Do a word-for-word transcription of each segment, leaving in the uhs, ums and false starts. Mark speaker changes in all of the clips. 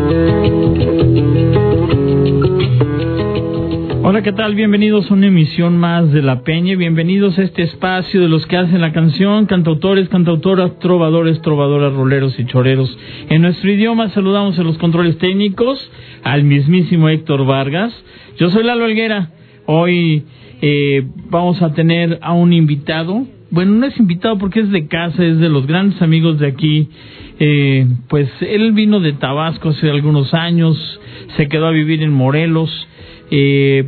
Speaker 1: Hola, ¿qué tal? Bienvenidos a una emisión más de La Peña. Bienvenidos a este espacio de los que hacen la canción, cantautores, cantautoras, trovadores, trovadoras, roleros y choreros. En nuestro idioma saludamos a los controles técnicos, al mismísimo Héctor Vargas. Yo soy Lalo Helguera. Hoy eh, vamos a tener a un invitado. Bueno, no es invitado porque es de casa, es de los grandes amigos de aquí. Eh, pues él vino de Tabasco hace algunos años, se quedó a vivir en Morelos. Eh,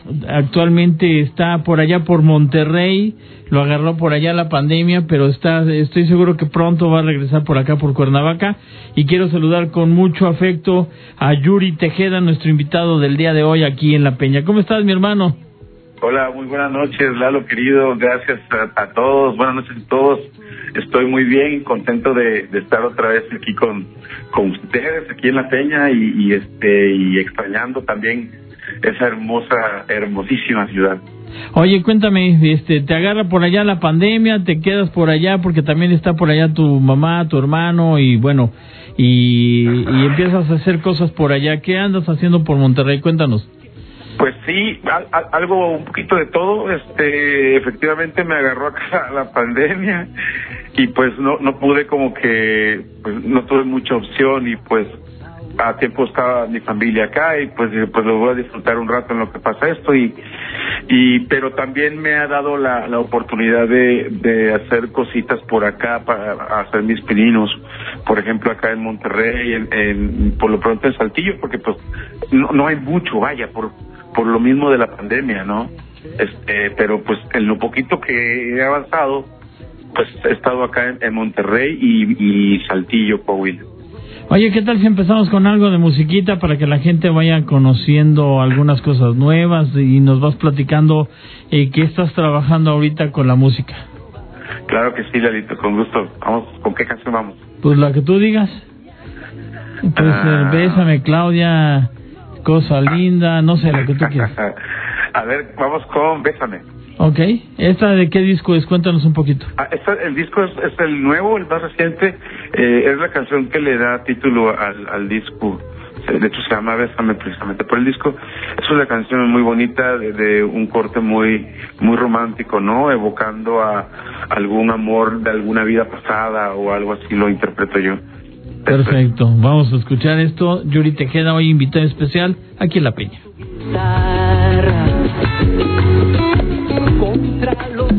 Speaker 1: actualmente está por allá por Monterrey, lo agarró por allá la pandemia, pero está, estoy seguro que pronto va a regresar por acá por Cuernavaca, y quiero saludar con mucho afecto a Yuri Tejeda, nuestro invitado del día de hoy aquí en La Peña. ¿Cómo estás, mi hermano?
Speaker 2: Hola, muy buenas noches, Lalo querido, gracias a, a todos, buenas noches a todos. Estoy muy bien, contento de, de estar otra vez aquí con, con ustedes, aquí en La Peña, y, y este y extrañando también esa hermosa, hermosísima ciudad.
Speaker 1: Oye, cuéntame, este, ¿te agarra por allá la pandemia? ¿Te quedas por allá? Porque también está por allá tu mamá, tu hermano, y bueno, y, y empiezas a hacer cosas por allá. ¿Qué andas haciendo por Monterrey? Cuéntanos.
Speaker 2: Pues sí, a, a, algo, un poquito de todo. Este, efectivamente me agarró acá la pandemia y pues no, no pude como que, pues no tuve mucha opción, y pues a tiempo estaba mi familia acá y pues pues lo voy a disfrutar un rato en lo que pasa esto, y y pero también me ha dado la, la oportunidad de, de hacer cositas por acá para hacer mis pininos, por ejemplo acá en Monterrey, en, en por lo pronto en Saltillo, porque pues no, no hay mucho, vaya, por por lo mismo de la pandemia, ¿no? Este, pero pues en lo poquito que he avanzado, pues he estado acá en, en Monterrey y, y Saltillo, Coahuila.
Speaker 1: Oye, ¿qué tal si empezamos con algo de musiquita para que la gente vaya conociendo algunas cosas nuevas y nos vas platicando eh, qué estás trabajando ahorita con la música?
Speaker 2: Claro que sí, Lalito, con gusto. Vamos, ¿con qué canción vamos?
Speaker 1: Pues la que tú digas. Pues ah. eh, Bésame, Claudia, Cosa Linda, no sé, la que tú quieras.
Speaker 2: A ver, vamos con Bésame.
Speaker 1: Ok, ¿esta de qué disco es? Cuéntanos un poquito.
Speaker 2: Ah, esta, el disco es, es el nuevo, el más reciente, eh, es la canción que le da título al, al disco. De hecho se llama Bésame precisamente por el disco. Es una canción muy bonita, de, de un corte muy muy romántico, ¿no? Evocando a algún amor de alguna vida pasada o algo así, lo interpreto yo.
Speaker 1: Perfecto, vamos a escuchar esto. Yuri Tejeda, hoy invitado especial aquí en La Peña. Contra los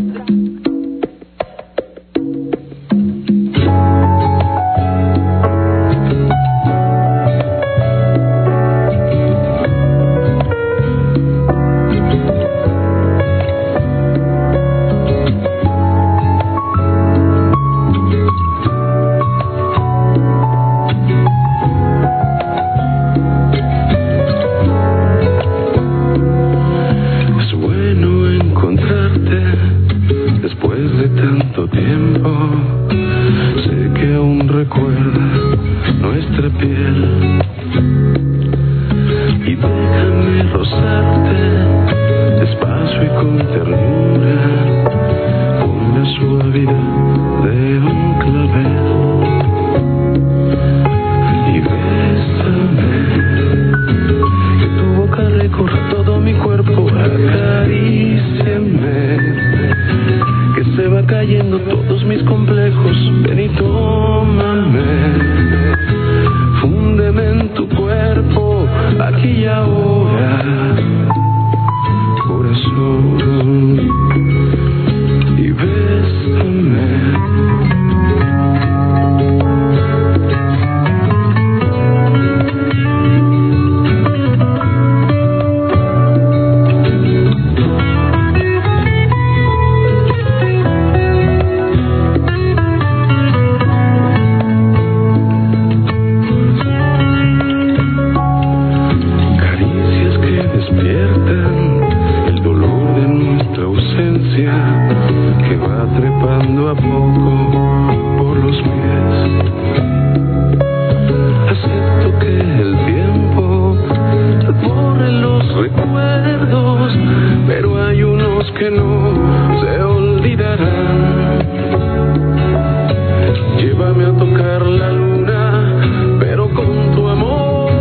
Speaker 3: Llévame a tocar la luna, pero con tu amor.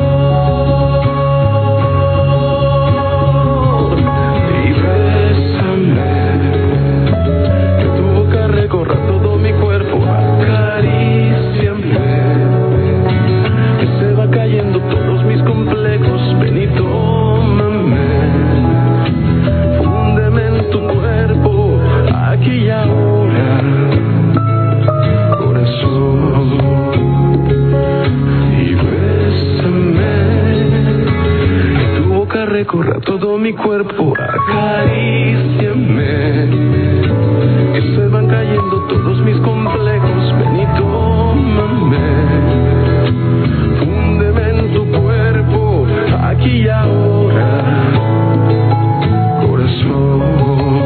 Speaker 3: recorra todo mi cuerpo, acaríciame, que se van cayendo todos mis complejos, ven y tómame, fúndeme en tu cuerpo, aquí y ahora, corazón,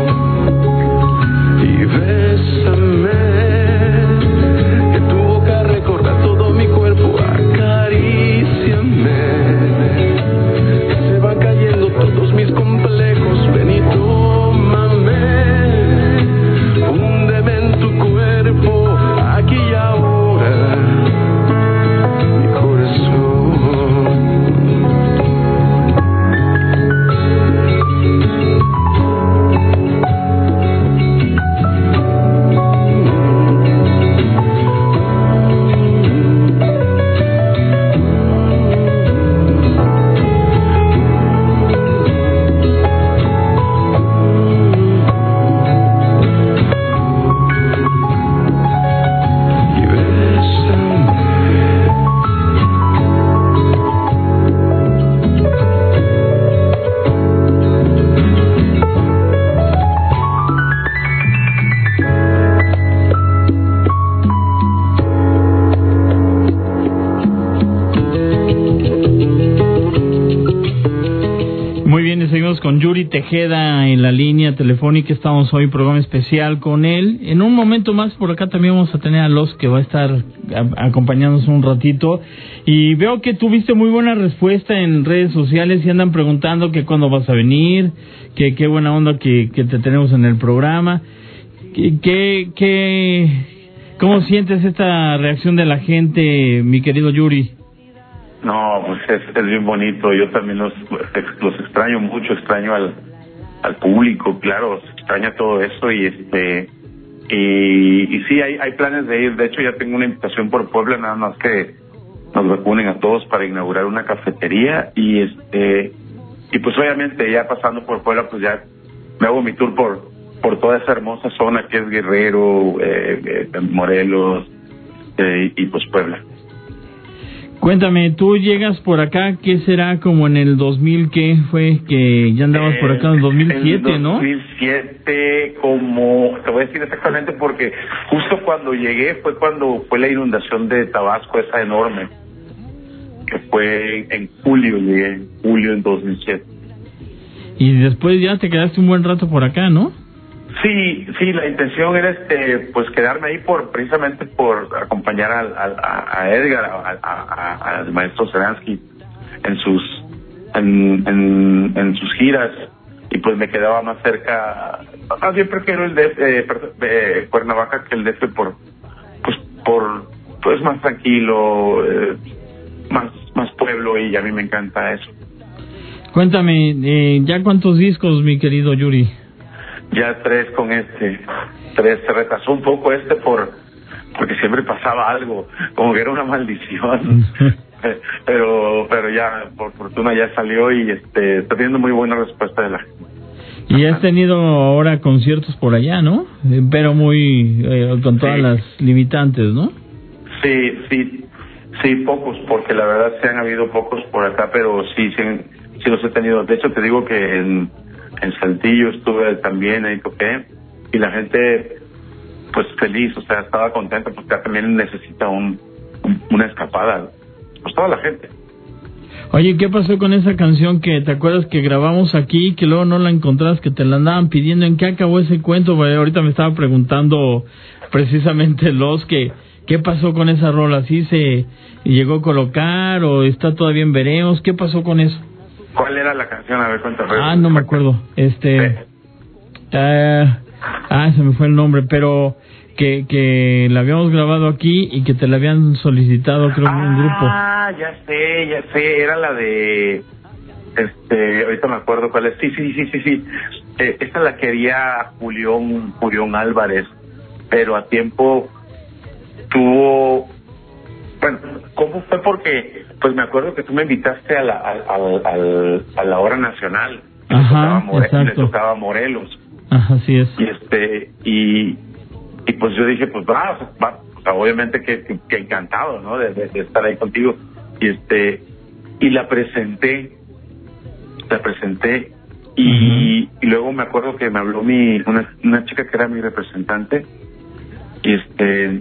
Speaker 3: y bésame, que tu boca recorra todo mi cuerpo, acaríciame, que se van cayendo todos mis complejos, ven y tómame, húndeme en tu cuerpo, aquí y ahora, mi corazón.
Speaker 1: Con Yuri Tejeda en la línea telefónica. Estamos hoy en programa especial con él. En un momento más por acá también vamos a tener a Los, que va a estar a, acompañándonos un ratito. Y veo que tuviste muy buena respuesta en redes sociales y andan preguntando que cuándo vas a venir, que qué buena onda que, que te tenemos en el programa. Que, que, que, ¿Cómo sientes esta reacción de la gente, mi querido Yuri?
Speaker 2: No, pues es, es bien bonito. Yo también los los extraño mucho, extraño al al público, claro, se extraña todo eso y este y, y sí hay hay planes de ir. De hecho ya tengo una invitación por Puebla, nada más que nos vacunen a todos para inaugurar una cafetería y este y pues obviamente ya pasando por Puebla pues ya me hago mi tour por por toda esa hermosa zona que es Guerrero, eh, eh, Morelos eh, y pues Puebla.
Speaker 1: Cuéntame, tú llegas por acá, ¿qué será como en el dos mil? ¿Qué fue que ya andabas por acá en el dos mil siete, no?
Speaker 2: dos mil siete, como, te voy a decir exactamente porque justo cuando llegué fue cuando fue la inundación de Tabasco, esa enorme, que fue en julio, llegué en julio en dos mil siete.
Speaker 1: Y después ya te quedaste un buen rato por acá, ¿no?
Speaker 2: Sí, sí, la intención era este, pues quedarme ahí por precisamente por acompañar al, al, a Edgar, a, a, a, al maestro Seransky en sus en, en, en sus giras y pues me quedaba más cerca. Más bien prefiero el de eh, eh, Cuernavaca que el D F por pues por pues más tranquilo, eh, más más pueblo y a mí me encanta eso.
Speaker 1: Cuéntame, eh, ¿ya cuántos discos, mi querido Yuri?
Speaker 2: Ya tres con este, tres, se retrasó un poco este por porque siempre pasaba algo, como que era una maldición, pero pero ya por fortuna ya salió y este está teniendo muy buena respuesta de la gente. Y
Speaker 1: has tenido ahora conciertos por allá, ¿no? Pero muy eh, con todas sí. las limitantes, ¿no?
Speaker 2: Sí, sí, sí, pocos, porque la verdad sí han habido pocos por acá, pero sí, sí, sí los he tenido. De hecho te digo que en En Saltillo estuve también, ahí toqué, y la gente, pues feliz, o sea, estaba contenta porque también necesita un, un una escapada, pues toda la gente.
Speaker 1: Oye, ¿qué pasó con esa canción que te acuerdas que grabamos aquí, que luego no la encontrás, que te la andaban pidiendo? ¿En qué acabó ese cuento? Porque ahorita me estaba preguntando precisamente Los, que ¿qué pasó con esa rola? ¿Sí se llegó a colocar o está todavía en veremos? ¿Qué pasó con eso?
Speaker 2: ¿Cuál era la canción? A ver, cuéntame.
Speaker 1: Ah, no me acuerdo. Este... Sí. Uh, ah, se me fue el nombre, pero que que la habíamos grabado aquí y que te la habían solicitado, creo,
Speaker 2: ah,
Speaker 1: un grupo.
Speaker 2: Ah, ya sé, ya sé. Era la de... Este... Ahorita me acuerdo cuál es. Sí, sí, sí, sí, sí. Eh, esta la quería Julián, Julián Álvarez, pero a tiempo tuvo... Bueno, ¿cómo fue? Porque, pues me acuerdo que tú me invitaste a la, a, a, a, a la hora nacional.
Speaker 1: Ajá, le tocaba, More,
Speaker 2: le tocaba Morelos.
Speaker 1: Ajá, así es.
Speaker 2: Y este, y, y pues yo dije, pues va, va, o sea, obviamente que, que, que encantado, ¿no? De, de, de estar ahí contigo. Y este, y la presenté la presenté y, uh-huh. y luego me acuerdo que me habló mi una, una chica que era mi representante y este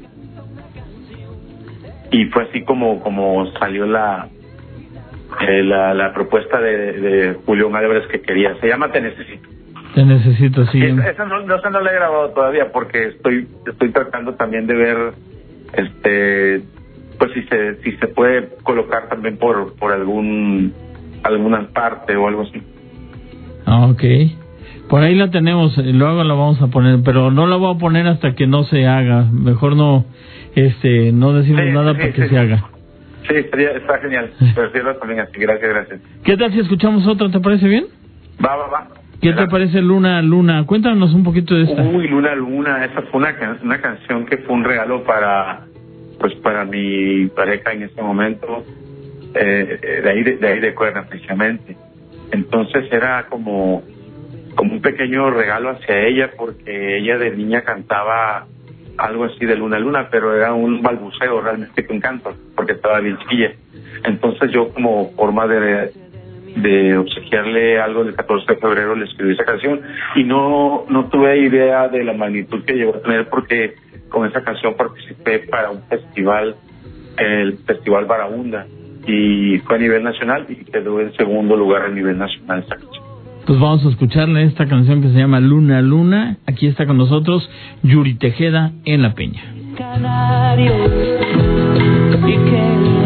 Speaker 2: y fue así como como salió la eh, la, la propuesta de, de Julián Álvarez que quería. Se llama Te Necesito.
Speaker 1: Te Necesito, sí.
Speaker 2: Esa, esa no, no, esa no la he grabado todavía porque estoy estoy tratando también de ver este pues si se si se puede colocar también por por algún alguna parte o algo así.
Speaker 1: Ah, okay. Por ahí la tenemos, luego la vamos a poner, pero no la voy a poner hasta que no se haga. Mejor no este no decimos sí, nada sí, para sí, que sí. se haga.
Speaker 2: Sí, estaría, está genial. Prefiero también así. Gracias, gracias.
Speaker 1: ¿Qué tal si escuchamos otra? ¿Te parece bien?
Speaker 2: Va, va, va.
Speaker 1: ¿Qué te parece Luna, Luna? Cuéntanos un poquito de esta.
Speaker 2: Uy, Luna, Luna. Esa fue una, can- una canción que fue un regalo para, pues, para mi pareja en ese momento, eh, de ahí de, de ahí de Cuerna, precisamente. Entonces era como, como un pequeño regalo hacia ella, porque ella de niña cantaba algo así de Luna, Luna, pero era un balbuceo realmente que un canto, porque estaba bien chiquilla. Entonces yo, como forma de de obsequiarle algo del catorce de febrero, le escribí esa canción y no no tuve idea de la magnitud que llegó a tener, porque con esa canción participé para un festival, el Festival Barahunda, y fue a nivel nacional y quedó en segundo lugar a nivel nacional esa canción.
Speaker 1: Pues vamos a escucharle esta canción que se llama Luna, Luna. Aquí está con nosotros Yuri Tejeda en La Peña.
Speaker 4: Canarios, y que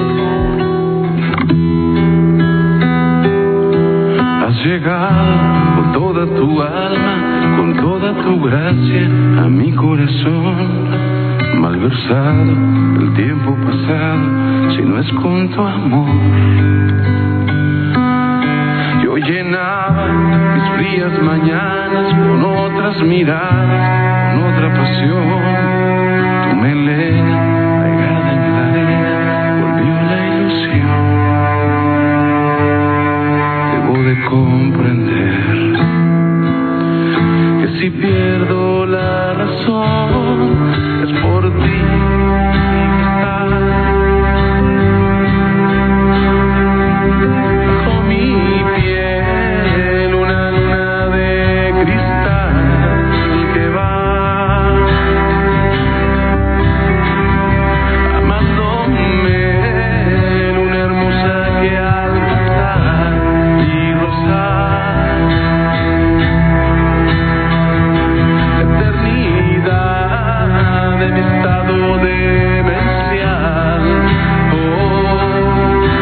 Speaker 3: has llegado con toda tu alma, con toda tu gracia a mi corazón, malversado el tiempo pasado, si no es con tu amor. Yo llenaba mis frías mañanas con otras miradas, con otra pasión, tu melena pegada en la arena volvió la ilusión. De comprender que si pierdo la razón es por ti. Bajo mi piel una luna de cristal que va amándome, luna hermosa que al pasar eternidad de mi estado demencial. Oh,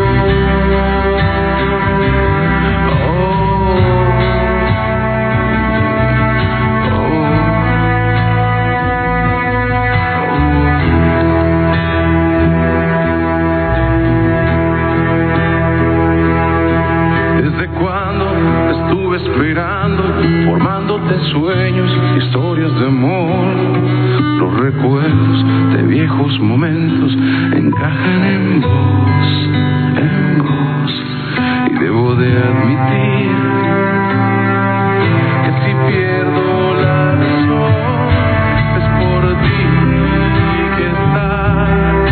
Speaker 3: desde cuando estuve esperando, formándote sueños, historias de amor, los recuerdos de viejos momentos encajan en vos, en vos, y debo de admitir que si pierdo la razón es por ti que estás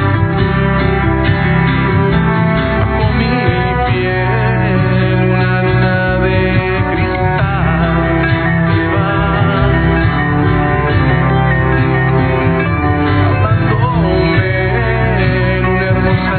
Speaker 3: bajo mi piel, una luna de cristal que va amándome, luna hermosa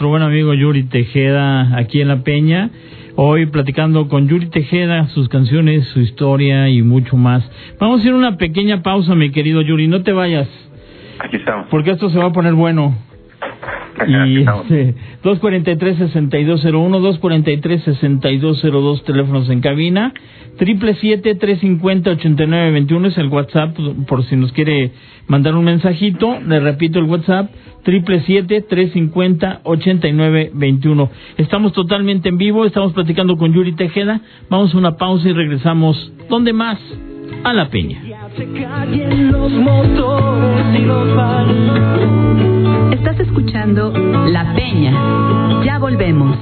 Speaker 1: nuestro buen amigo Yuri Tejeda aquí en La Peña. Hoy platicando con Yuri Tejeda, sus canciones, su historia y mucho más. Vamos a ir a una pequeña pausa, mi querido Yuri, no te vayas.
Speaker 2: Aquí estamos.
Speaker 1: Porque esto se va a poner bueno. Y este, dos cuarenta y tres, sesenta y dos cero uno, dos cuarenta y tres, sesenta y dos cero dos, teléfonos en cabina, siete siete siete, tres cincuenta, ochenta y nueve veintiuno es el WhatsApp, por si nos quiere mandar un mensajito. Le repito el WhatsApp, siete siete siete, tres cincuenta, ochenta y nueve veintiuno. Estamos totalmente en vivo, estamos platicando con Yuri Tejeda. Vamos a una pausa y regresamos. ¿Dónde más? A La Peña.
Speaker 4: Se callen los motores y los bares.
Speaker 5: Estás escuchando La Peña. Ya volvemos.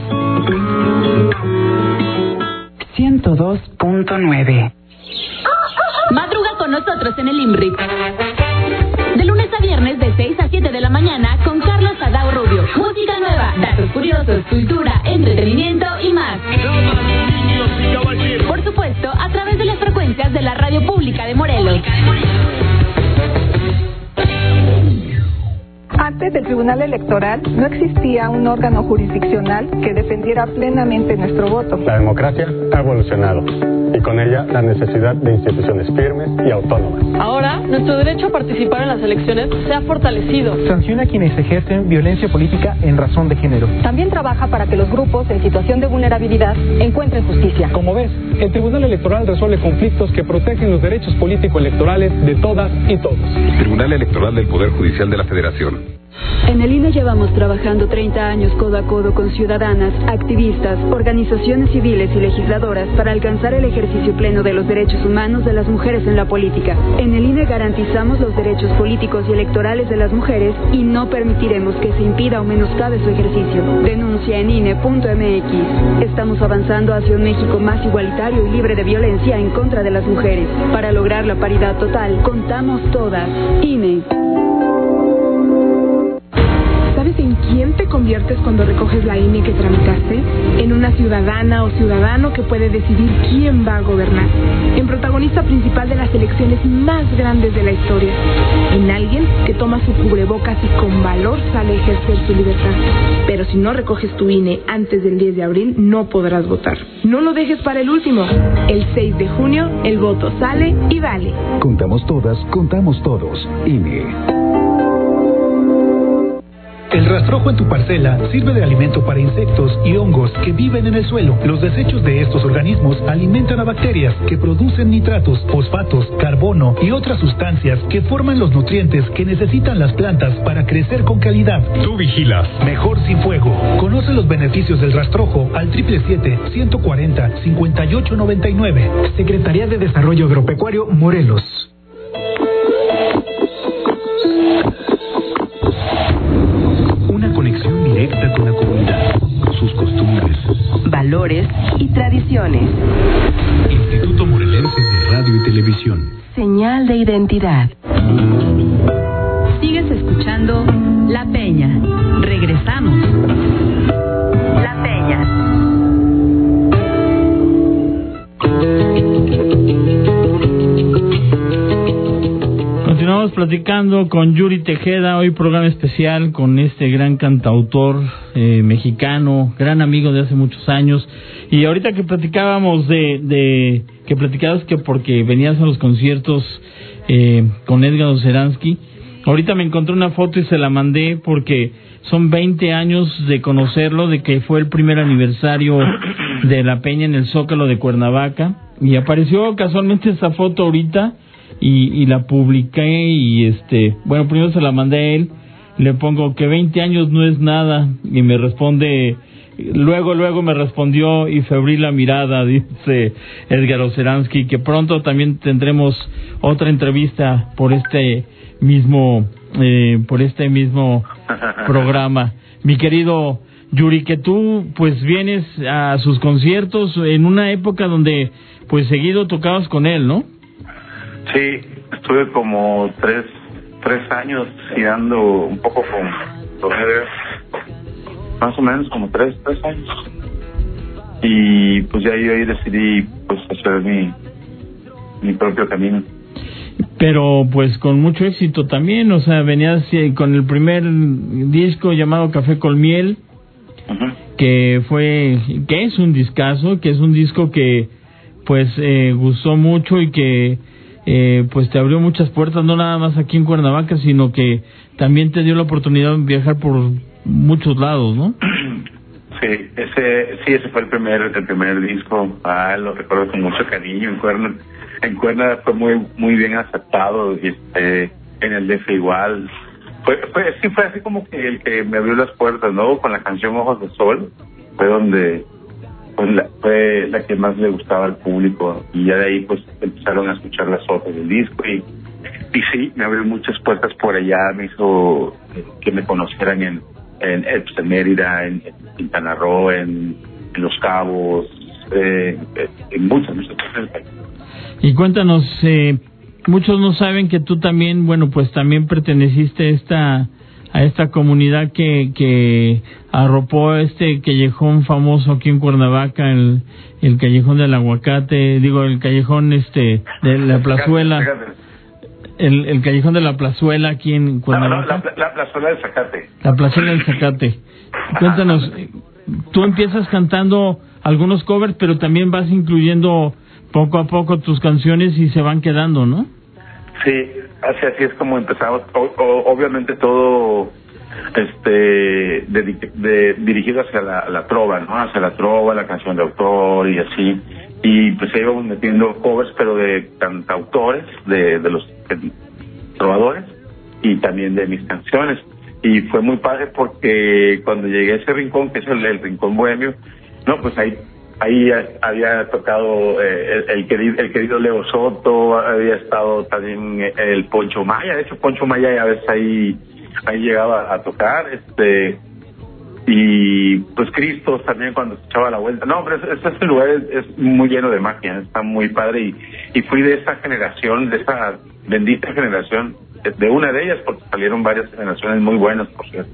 Speaker 6: ciento dos punto nueve.
Speaker 5: Madruga con nosotros en el IMRIP. De lunes a viernes de seis a siete de la mañana con Carlos Adao Rubio. Música nueva, datos curiosos, cultura, entretenimiento y más. Por supuesto, a través de las frecuencias de la Radio Pública de Morelos.
Speaker 7: Antes del Tribunal Electoral no existía un órgano jurisdiccional que defendiera plenamente nuestro voto.
Speaker 8: La democracia ha evolucionado y con ella la necesidad de instituciones firmes y autónomas.
Speaker 9: Ahora, nuestro derecho a participar en las elecciones se ha fortalecido.
Speaker 10: Sanciona a quienes ejercen violencia política en razón de género.
Speaker 11: También trabaja para que los grupos en situación de vulnerabilidad encuentren justicia.
Speaker 12: Como ves, el Tribunal Electoral resuelve conflictos que protegen los derechos político-electorales de todas y todos.
Speaker 13: Tribunal Electoral del Poder Judicial de la Federación.
Speaker 14: En el I N E llevamos trabajando treinta años codo a codo con ciudadanas, activistas, organizaciones civiles y legisladoras para alcanzar el ejercicio pleno de los derechos humanos de las mujeres en la política. En el I N E garantizamos los derechos políticos y electorales de las mujeres y no permitiremos que se impida o menoscabe su ejercicio. Denuncia en I N E punto M X. Estamos avanzando hacia un México más igualitario y libre de violencia en contra de las mujeres. Para lograr la paridad total, contamos todas. I N E.
Speaker 15: ¿Sabes en quién te conviertes cuando recoges la I N E que tramitaste? En una ciudadana o ciudadano que puede decidir quién va a gobernar. En protagonista principal de las elecciones más grandes de la historia. En alguien que toma su cubrebocas y con valor sale a ejercer su libertad. Pero si no recoges tu I N E antes del diez de abril, no podrás votar. No lo dejes para el último. El seis de junio, el voto sale y vale.
Speaker 16: Contamos todas, contamos todos. I N E.
Speaker 17: El rastrojo en tu parcela sirve de alimento para insectos y hongos que viven en el suelo. Los desechos de estos organismos alimentan a bacterias que producen nitratos, fosfatos, carbono y otras sustancias que forman los nutrientes que necesitan las plantas para crecer con calidad.
Speaker 18: Tú vigilas.
Speaker 17: Mejor sin fuego. Conoce los beneficios del rastrojo al siete siete siete, ciento cuarenta, cincuenta y ocho noventa y nueve.
Speaker 10: Secretaría de Desarrollo Agropecuario, Morelos.
Speaker 16: Conexión directa con la comunidad, sus costumbres,
Speaker 5: valores y tradiciones.
Speaker 16: Instituto Morelense de Radio y Televisión.
Speaker 5: Señal de identidad. Sigues escuchando La Peña. Regresamos. La Peña.
Speaker 1: Continuamos platicando con Yuri Tejeda, hoy programa especial con este gran cantautor eh, mexicano, gran amigo de hace muchos años. Y ahorita que platicábamos de, de que platicabas que porque venías a los conciertos eh, con Edgar Oceransky, ahorita me encontré una foto y se la mandé porque son veinte años de conocerlo, de que fue el primer aniversario de La Peña en el Zócalo de Cuernavaca, y apareció casualmente esa foto ahorita. Y, y la publiqué y este bueno, primero se la mandé a él, le pongo que veinte años no es nada y me responde, luego luego me respondió y febril la mirada, dice Edgar Oceransky, que pronto también tendremos otra entrevista por este mismo eh, por este mismo programa. Mi querido Yuri, que tú pues vienes a sus conciertos en una época donde pues seguido tocabas con él, ¿no?
Speaker 2: Sí, estuve como tres tres años girando un poco con con Edgar, más o menos como tres tres años, y pues ya yo ahí decidí pues hacer mi mi propio camino.
Speaker 1: Pero pues con mucho éxito también, o sea, venías con el primer disco llamado Café con Miel, que fue, que es un discazo, que es un disco que pues eh, gustó mucho y que eh, pues te abrió muchas puertas, no nada más aquí en Cuernavaca, sino que también te dio la oportunidad de viajar por muchos lados, ¿no?
Speaker 2: Sí, ese sí ese fue el primer el primer disco. Ah, lo recuerdo con mucho cariño. En Cuerna, en Cuerna fue muy muy bien aceptado, este, en el D F igual. Fue, fue sí fue así como que el que me abrió las puertas, ¿no? Con la canción Ojos de Sol fue donde pues la, fue la que más le gustaba al público, y ya de ahí pues empezaron a escuchar las otras del disco, y y sí me abrió muchas puertas por allá, me hizo que me conocieran en en, en Mérida, en, en Quintana Roo, en, en Los Cabos, eh, en muchas, muchas partes.
Speaker 1: Y cuéntanos, eh, muchos no saben que tú también, bueno, pues también perteneciste a esta, a esta comunidad que, que arropó este callejón famoso aquí en Cuernavaca, el, el callejón del aguacate, digo, el callejón este de la plazuela. El, el callejón de la plazuela aquí en Cuernavaca.
Speaker 2: No, no, la, la plazuela del Zacate.
Speaker 1: La plazuela del Zacate. Cuéntanos, tú empiezas cantando algunos covers, pero también vas incluyendo poco a poco tus canciones y se van quedando, ¿no?
Speaker 2: Sí, así, así es como empezamos. O, o, obviamente todo este de, de, dirigido hacia la, la trova, ¿no? Hacia la trova, la canción de autor y así. Y pues ahí íbamos metiendo covers, pero de cantautores, de, de los de, trovadores, y también de mis canciones. Y fue muy padre porque cuando llegué a ese rincón, que es el, el rincón bohemio, no, pues ahí ahí había tocado eh, el, el, querido, el querido Leo Soto, había estado también el Poncho Maya. De hecho, Poncho Maya a veces ahí ahí llegaba a tocar, este y pues Cristos también cuando se echaba la vuelta. No, pero este, este lugar es, es muy lleno de magia, está muy padre, y, y fui de esa generación, de esa bendita generación, de una de ellas, porque salieron varias generaciones muy buenas, por cierto.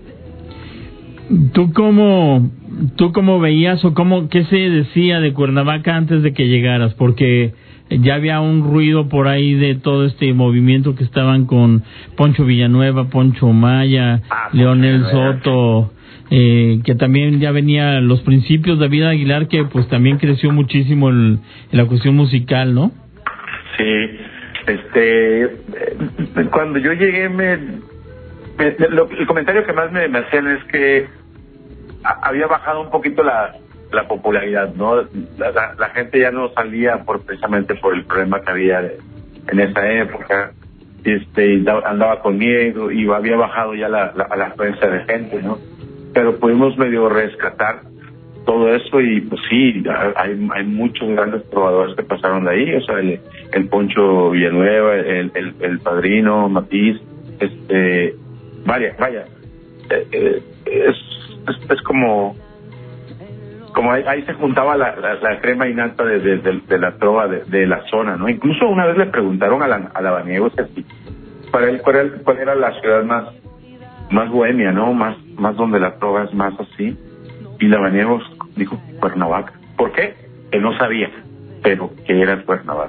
Speaker 1: ¿Tú cómo, tú cómo veías o cómo, qué se decía de Cuernavaca antes de que llegaras? Porque ya había un ruido por ahí de todo este movimiento que estaban con Poncho Villanueva, Poncho Maya, ah, Leonel Soto, eh, que también ya venía los principios de David Aguilar, que pues también creció muchísimo el, en la cuestión musical, ¿no?
Speaker 2: Sí, este, cuando yo llegué me, me lo, el comentario que más me, me hacían es que a, había bajado un poquito la la popularidad, ¿no? La, la, la gente ya no salía por precisamente por el problema que había de, en esa época, este, andaba con miedo y había bajado ya la, la, la afluencia de gente, ¿no? Pero pudimos medio rescatar todo eso, y pues sí, hay, hay muchos grandes trovadores que pasaron de ahí, o sea, el, el Poncho Villanueva, el, el, el Padrino, Matiz, este, vaya, vaya, eh, eh, es, es, es como, como ahí, ahí se juntaba la, la, la crema innata de, de, de, de la trova de, de la zona, ¿no? Incluso una vez le preguntaron a la, a Lavaniegos si para él cuál era, cuál era la ciudad más más bohemia, ¿no? Más más donde la trova es más así, y Lavaniegos dijo Cuernavaca. ¿Por qué? Que no sabía, pero que era Cuernavaca.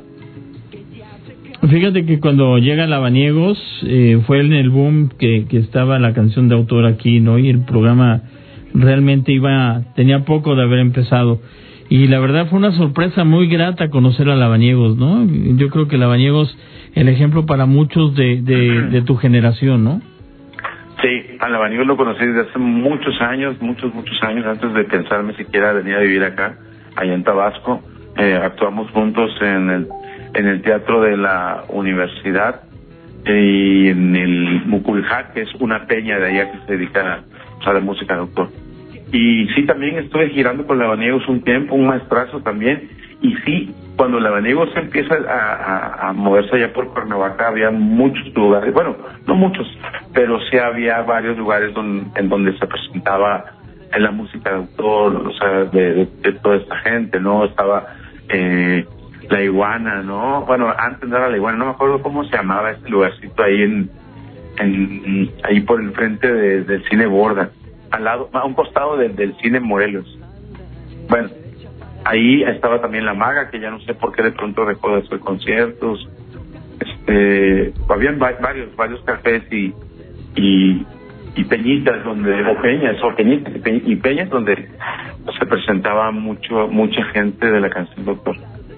Speaker 1: Fíjate que cuando llega Lavaniegos eh, fue en el boom que, que estaba la canción de autor aquí, ¿no? Y el programa realmente iba, tenía poco de haber empezado, y la verdad fue una sorpresa muy grata conocer a Lavaniegos, ¿no? Yo creo que Lavaniegos, el ejemplo para muchos de, de, de tu generación, ¿no?
Speaker 2: Sí, a Lavaniegos lo conocí desde hace muchos años, muchos, muchos años, antes de pensarme siquiera venir a vivir acá, allá en Tabasco. Eh, actuamos juntos en el, en el teatro de la universidad, y en el Muculjá, que es una peña de allá que se dedica a la música de autor. Y sí, también estuve girando con Lavaniegos un tiempo, un maestrazo también. Y sí, cuando Lavaniegos empieza a, a, a moverse allá por Cuernavaca, había muchos lugares, bueno, no muchos, pero sí había varios lugares donde, en donde se presentaba en la música de autor, o sea, de, de, de toda esta gente, ¿no? Estaba eh, La Iguana, ¿no? Bueno, antes no era La Iguana, no me acuerdo cómo se llamaba este lugarcito ahí en, en ahí por el frente de, del cine Borda, al lado, a un costado de, del cine Morelos. Bueno, ahí estaba también La Maga, que ya no sé por qué de pronto dejó de hacer conciertos. Este, habían varios, varios cafés y, y, y peñitas donde, o peñas, o peñitas y peñas donde, presentaba mucho mucha gente de la canción Doctor.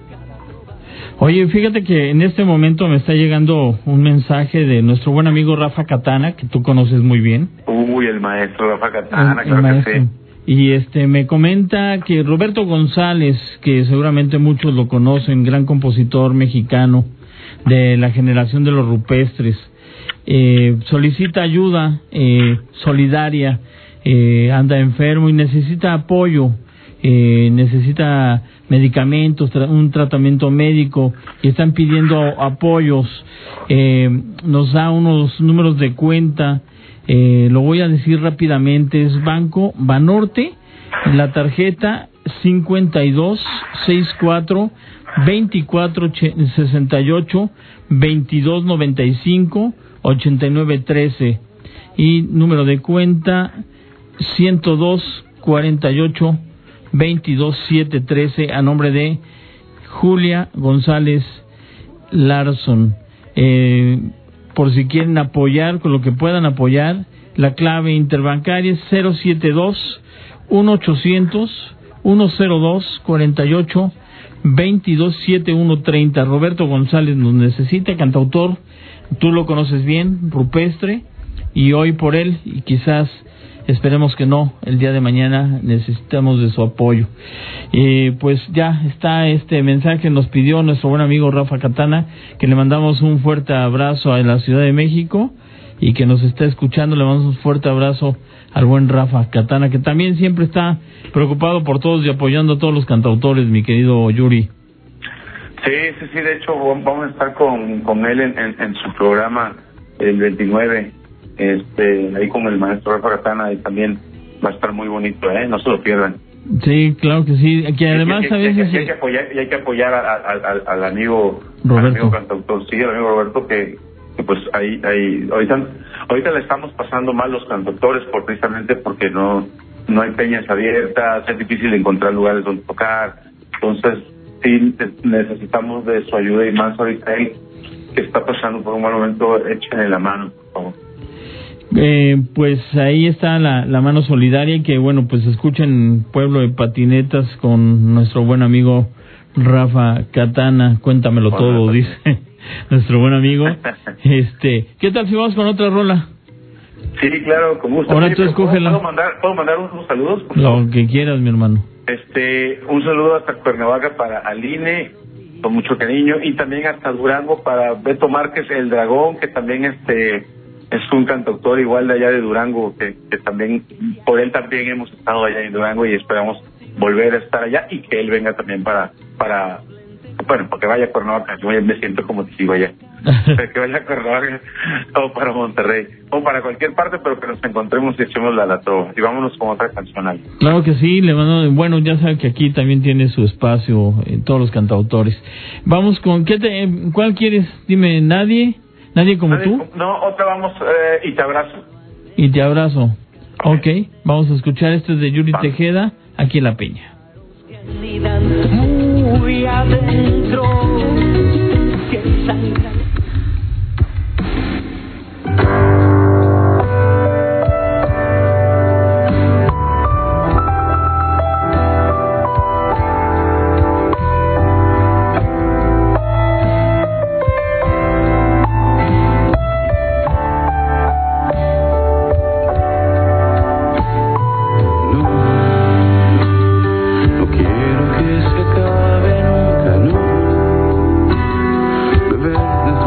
Speaker 1: Oye, fíjate que en este momento me está llegando un mensaje de nuestro buen amigo Rafa Catana, que tú conoces muy bien.
Speaker 2: Uy, el maestro Rafa Catana,
Speaker 1: el,
Speaker 2: claro
Speaker 1: el maestro.
Speaker 2: que sí.
Speaker 1: Y este me comenta que Roberto González, que seguramente muchos lo conocen, gran compositor mexicano de la generación de los rupestres, eh, solicita ayuda eh, solidaria, eh, anda enfermo y necesita apoyo, eh, necesita medicamentos, tra- un tratamiento médico, y están pidiendo apoyos. Eh, nos da unos números de cuenta. Eh, lo voy a decir rápidamente, es Banco Banorte, la tarjeta cincuenta y dos sesenta y cuatro veinticuatro sesenta y ocho veintidós noventa y cinco ochenta y nueve trece, y número de cuenta ciento dos cuarenta y ocho veintidós siete trece, a nombre de Julia González Larson. Eh, por si quieren apoyar, con lo que puedan apoyar, la clave interbancaria es cero setenta y dos uno ochocientos ciento dos cuarenta y ocho veintidós setenta y uno treinta. Roberto González nos necesita, cantautor, tú lo conoces bien, rupestre, y hoy por él, y quizás esperemos que no, el día de mañana necesitamos de su apoyo. Eh, pues ya está este mensaje, nos pidió nuestro buen amigo Rafa Catana, que le mandamos un fuerte abrazo a la Ciudad de México, y que nos está escuchando. Le mandamos un fuerte abrazo al buen Rafa Catana, que también siempre está preocupado por todos y apoyando a todos los cantautores, mi querido Yuri.
Speaker 2: Sí, sí, sí, de hecho vamos a estar con, con él en, en, en su programa el veintinueve, este, ahí con el maestro Rafa Catana, y también va a estar muy bonito, ¿eh? No se lo pierdan.
Speaker 1: Sí, claro que sí, que además
Speaker 2: y, y,
Speaker 1: a veces...
Speaker 2: Y hay que apoyar, y hay que apoyar a, a, a, al amigo
Speaker 1: Roberto.
Speaker 2: Al amigo cantautor, sí, al amigo Roberto, que, que pues ahí, ahí, ahorita, ahorita le estamos pasando mal los cantautores, por, precisamente porque no, no hay peñas abiertas, es difícil encontrar lugares donde tocar, entonces sí necesitamos de su ayuda, y más ahorita él, que está pasando por un mal momento, échenle la mano, por favor.
Speaker 1: Eh, pues ahí está la, la mano solidaria, y que bueno, pues escuchen Pueblo de Patinetas con nuestro buen amigo Rafa Catana. Cuéntamelo bueno, todo, dice nuestro buen amigo. Este, ¿qué tal si vamos con otra rola?
Speaker 2: Sí, claro, con gusto.
Speaker 1: Ahora
Speaker 2: sí,
Speaker 1: tú escógela.
Speaker 2: ¿Puedo mandar, ¿puedo mandar unos saludos? Por
Speaker 1: Lo
Speaker 2: favor?
Speaker 1: que quieras, mi hermano.
Speaker 2: Este, un saludo hasta Cuernavaca para Aline, con mucho cariño, y también hasta Durango para Beto Márquez, el Dragón, que también este es un cantautor igual de allá de Durango, que, que también, por él también hemos estado allá en Durango, y esperamos volver a estar allá, y que él venga también para, para bueno, porque vaya a Cuernavaca, yo me siento como si sigo allá, que vaya a Cuernavaca, o para Monterrey, o para cualquier parte, pero que nos encontremos y echemos la la trova, y vámonos con otra canción ahí.
Speaker 1: Claro que sí, le mando, bueno, ya sabe que aquí también tiene su espacio en todos los cantautores. Vamos con, ¿qué te, ¿cuál quieres? Dime, ¿nadie? ¿Nadie como
Speaker 2: Nadie,
Speaker 1: tú?
Speaker 2: No, otra vamos, eh, y te abrazo.
Speaker 1: Y te abrazo. Ok, vamos a escuchar este de Yuri Va. Tejeda, aquí en La Peña.
Speaker 4: Muy adentro, que salga.
Speaker 3: Beber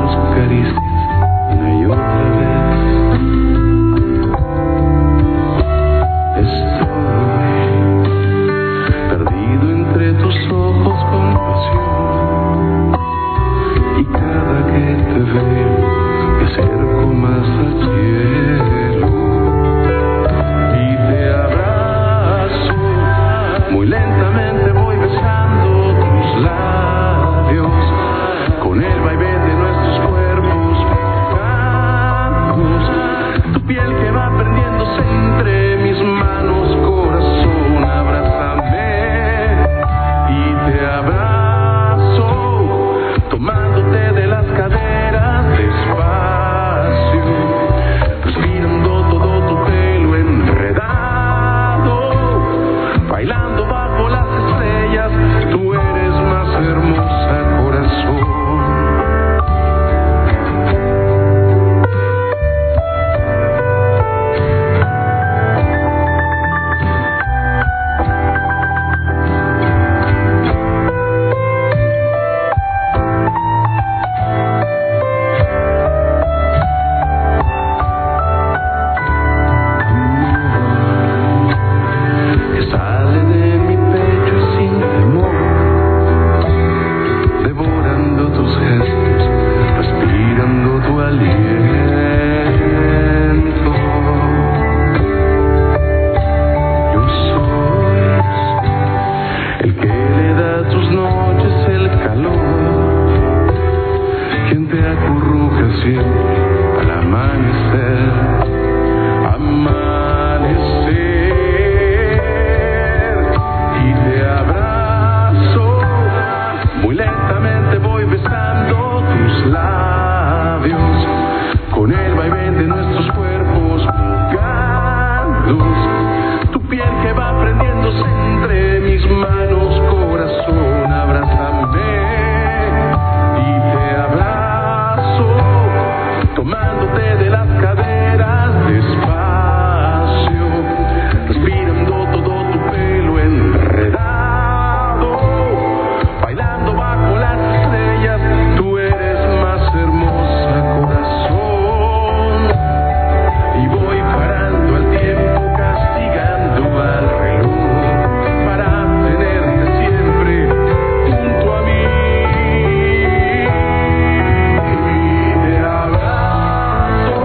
Speaker 3: siempre al amanecer, amanecer, y te abrazo, muy lentamente voy besando tus labios, con el vaivén de nuestros cuerpos jugados, tu piel que va prendiéndose entre mis manos, corazón, abrázame y te abrazo, tomándote de las caderas despacio, respirando todo tu pelo enredado, bailando bajo las estrellas, tú eres más hermosa, corazón, y voy parando el tiempo, castigando al reloj, para tenerte siempre junto a mí, y te abrazo.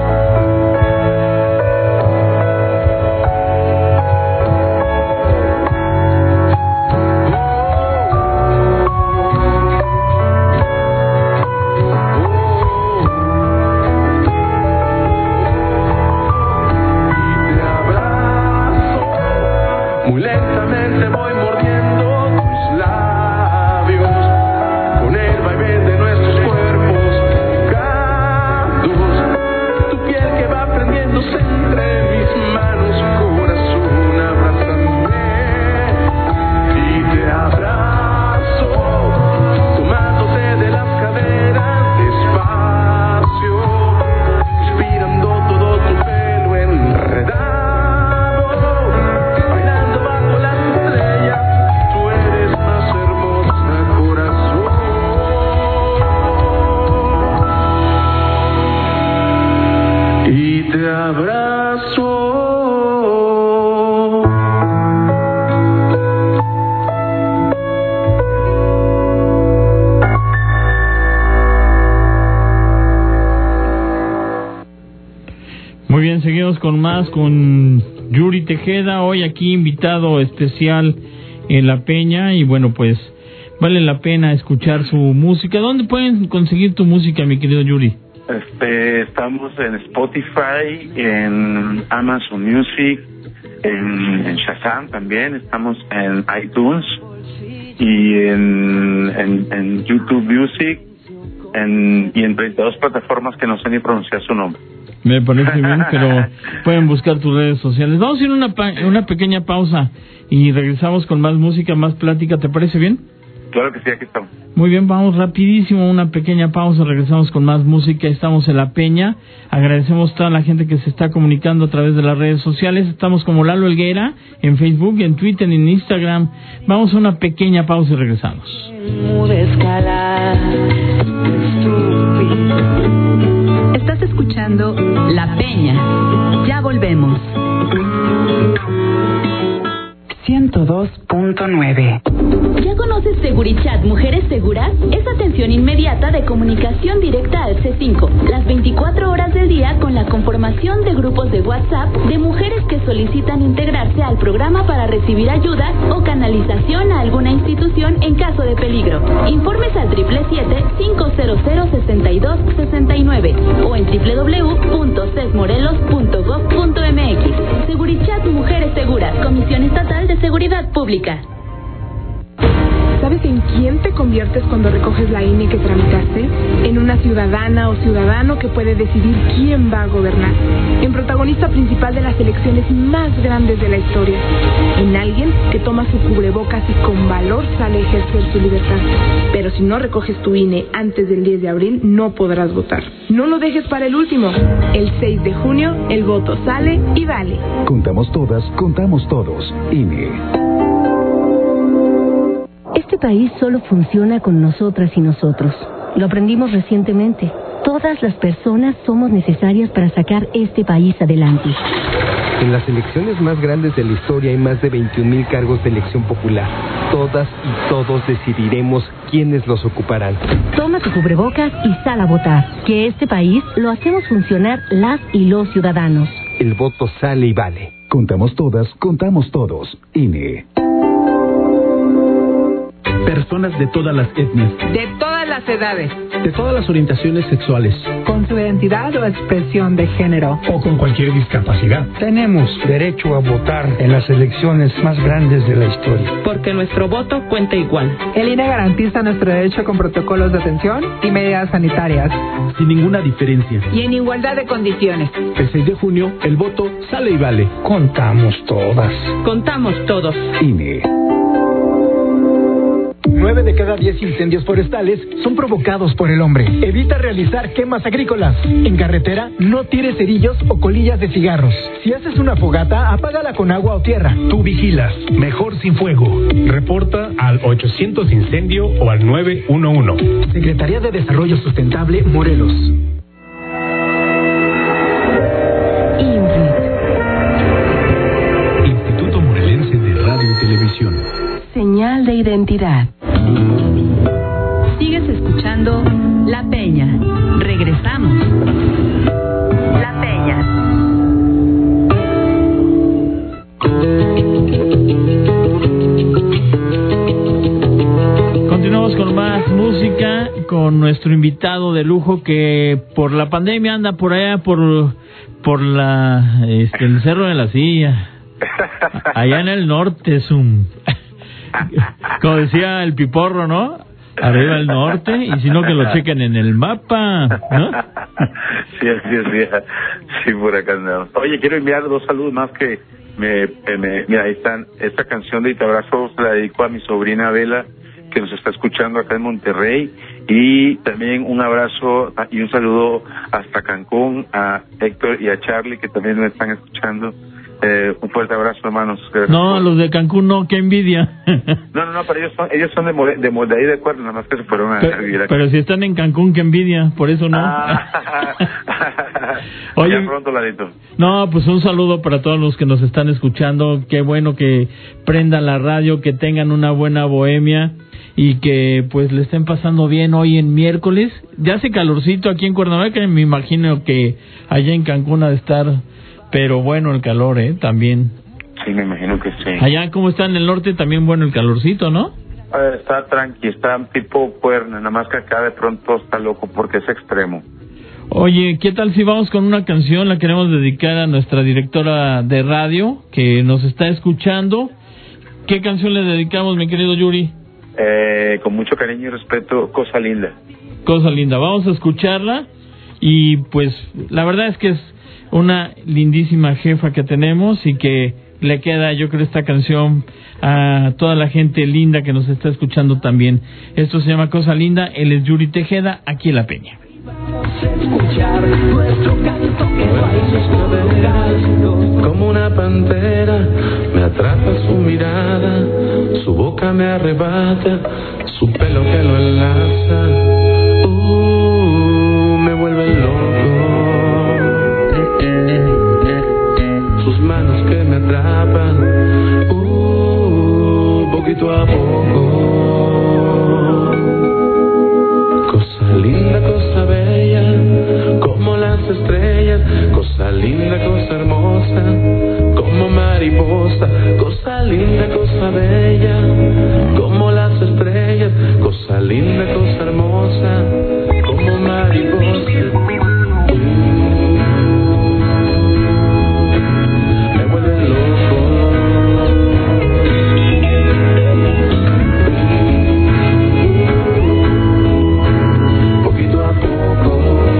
Speaker 3: Muy lentamente voy mordiendo tus labios, con el vaivén de nuestros cuerpos jugados, tu piel que va prendiéndose entre mis manos, corazón, abrázame y te abrazo, tomándote de las caderas despacio, respirando todo tu pelo enredado, bailando bajo las estrellas, tú eres más hermosa, corazón, y te abrazo.
Speaker 1: Muy bien, seguimos con más con Yuri Tejeda, hoy aquí invitado especial en La Peña, y bueno, pues vale la pena escuchar su música. ¿Dónde pueden conseguir tu música, mi querido Yuri?
Speaker 2: Este, estamos en Spotify, en Amazon Music, en, en Shazam también, estamos en iTunes y en, en, en YouTube Music, en, y en treinta y dos plataformas que no sé ni pronunciar su nombre.
Speaker 1: Me parece bien, pero pueden buscar tus redes sociales. Vamos a ir a una, pa- una pequeña pausa y regresamos con más música, más plática. ¿Te parece bien?
Speaker 2: Claro que sí, aquí estamos.
Speaker 1: Muy bien, vamos rapidísimo, una pequeña pausa, regresamos con más música. Estamos en La Peña, agradecemos a toda la gente que se está comunicando a través de las redes sociales. Estamos como Lalo Helguera en Facebook, en Twitter, en Instagram. Vamos a una pequeña pausa y regresamos.
Speaker 5: Estás escuchando La Peña. Ya volvemos.
Speaker 6: ciento dos punto nueve.
Speaker 5: ¿Ya conoces Segurichat Mujeres Seguras? Es atención inmediata de comunicación directa al C cinco, las veinticuatro horas del día, con la conformación de grupos de WhatsApp de mujeres que solicitan integrarse al programa para recibir ayuda o canalización a alguna institución en caso de peligro. Informes al siete siete siete, cinco cero cero, seis dos seis nueve o en doble u doble u doble u punto cesmorelos punto gob punto m x. Segurichat Mujeres Seguras, Comisión Estatal de Seguridad Pública.
Speaker 15: ¿Sabes en quién te conviertes cuando recoges la I N E que tramitaste? En una ciudadana o ciudadano que puede decidir quién va a gobernar. En protagonista principal de las elecciones más grandes de la historia. En alguien que toma su cubrebocas y con valor sale a ejercer su libertad. Pero si no recoges tu I N E antes del diez de abril, no podrás votar. No lo dejes para el último. El seis de junio, el voto sale y vale.
Speaker 17: Contamos todas, contamos todos. I N E.
Speaker 18: Este país solo funciona con nosotras y nosotros. Lo aprendimos recientemente. Todas las personas somos necesarias para sacar este país adelante.
Speaker 19: En las elecciones más grandes de la historia hay más de veintiún mil cargos de elección popular. Todas y todos decidiremos quiénes los ocuparán.
Speaker 18: Toma tu cubrebocas y sal a votar. Que este país lo hacemos funcionar las y los ciudadanos.
Speaker 19: El voto sale y vale.
Speaker 17: Contamos todas, contamos todos. I N E.
Speaker 20: Personas de todas las etnias,
Speaker 21: de todas las
Speaker 6: las edades,
Speaker 10: de todas las orientaciones sexuales,
Speaker 7: con su identidad o expresión de género,
Speaker 8: o con cualquier discapacidad.
Speaker 20: Tenemos derecho a votar en las elecciones más grandes de la historia.
Speaker 21: Porque nuestro voto cuenta igual.
Speaker 7: El I N E garantiza nuestro derecho con protocolos de atención y medidas sanitarias.
Speaker 10: Sin ninguna diferencia.
Speaker 6: Y en igualdad de condiciones.
Speaker 10: El seis de junio, el voto sale y vale.
Speaker 20: Contamos todas.
Speaker 21: Contamos todos.
Speaker 20: I N E.
Speaker 10: Nueve de cada diez incendios forestales son provocados por el hombre. Evita realizar quemas agrícolas. En carretera, no tires cerillos o colillas de cigarros. Si haces una fogata, apágala con agua o tierra.
Speaker 8: Tú vigilas, mejor sin fuego. Reporta al ochocientos incendio o al nueve uno uno.
Speaker 10: Secretaría de Desarrollo Sustentable, Morelos.
Speaker 16: Instituto Morelense de Radio y Televisión.
Speaker 18: Señal de identidad.
Speaker 5: Sigues escuchando La Peña. Regresamos. La Peña.
Speaker 1: Continuamos con más música, con nuestro invitado de lujo que por la pandemia anda por allá, por, por la, este, el Cerro de la Silla. Allá en el norte, Zoom. Como decía el Piporro, ¿no? Arriba el norte, y si no que lo chequen en el mapa, ¿no?
Speaker 2: Sí, así es, sí, sí, por acá andamos. Oye, quiero enviar dos saludos más que me, me mira, ahí están. Esta canción de Te Abrazo se la dedico a mi sobrina Vela, que nos está escuchando acá en Monterrey, y también un abrazo y un saludo hasta Cancún a Héctor y a Charlie, que también me están escuchando. Eh, un fuerte abrazo, hermanos. Gracias.
Speaker 1: No, los de Cancún no, qué envidia.
Speaker 2: No, no, no, pero ellos son, ellos son de, More, de, de ahí de acuerdo, nada más que se fueron a
Speaker 1: pero,
Speaker 2: vivir aquí.
Speaker 1: Pero si están en Cancún, qué envidia, por eso no.
Speaker 2: Ah.
Speaker 1: Oye,
Speaker 2: ya pronto, Ladito.
Speaker 1: No, pues un saludo para todos los que nos están escuchando. Qué bueno que prendan la radio, que tengan una buena bohemia y que pues le estén pasando bien hoy en miércoles. Ya hace calorcito aquí en Cuernavaca, me imagino que allá en Cancún ha de estar, pero bueno el calor, ¿eh? También.
Speaker 2: Sí, me imagino que sí.
Speaker 1: Allá como está en el norte, también bueno el calorcito, ¿no?
Speaker 2: Eh, está tranqui, está tipo cuerno, nada más que acá de pronto está loco porque es extremo.
Speaker 1: Oye, ¿qué tal si vamos con una canción? La queremos dedicar a nuestra directora de radio que nos está escuchando. ¿Qué canción le dedicamos, mi querido Yuri?
Speaker 2: Eh, con mucho cariño y respeto, Cosa Linda.
Speaker 1: Cosa Linda, vamos a escucharla. Y pues la verdad es que es una lindísima jefa que tenemos y que le queda, yo creo, esta canción a toda la gente linda que nos está escuchando también. Esto se llama Cosa Linda, él es Yuri Tejeda, aquí en La Peña.
Speaker 3: Como una pantera me atrapa su mirada, su boca me arrebata, su pelo que lo enlaza, uh, me vuelve loco, sus manos que me atrapan, uh, poquito a poco. Cosa linda, cosa bella, como las estrellas, cosa linda, cosa hermosa, como mariposa, cosa linda, cosa bella, como las estrellas, cosa linda, cosa hermosa, como mariposa. Me vuelve loco. Poquito a poco.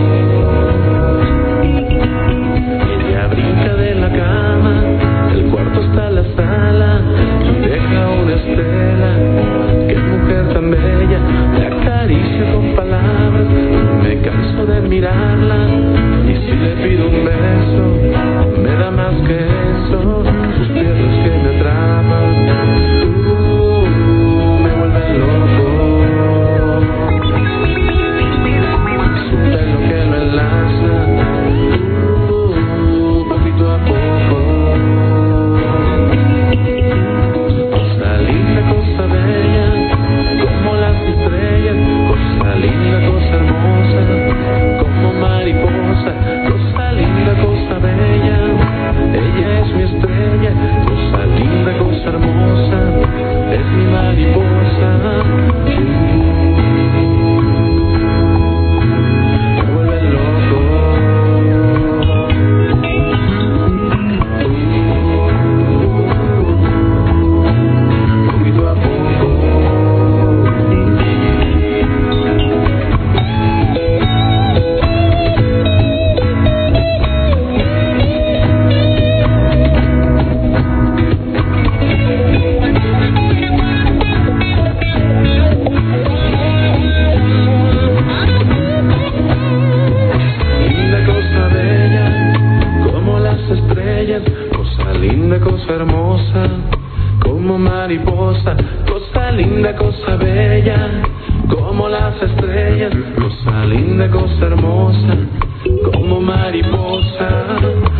Speaker 3: Ella brinca de la cama, del cuarto hasta la sala, y deja una estela. Qué mujer tan bella, me acaricia con palabras. como mariposa, cosa linda, cosa bella, como las estrellas, cosa linda, cosa hermosa, como mariposa.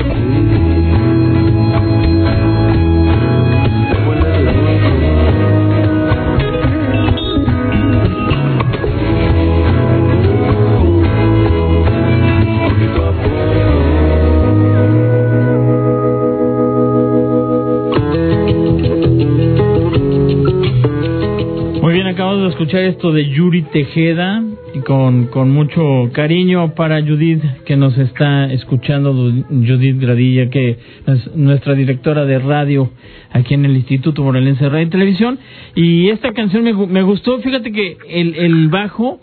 Speaker 1: Acabamos de escuchar esto de Yuri Tejeda y con, con mucho cariño para Judith, que nos está escuchando, Judith Gradilla, que es nuestra directora de radio aquí en el Instituto Morelense de Radio y Televisión. Y esta canción me, me gustó, fíjate que el, el bajo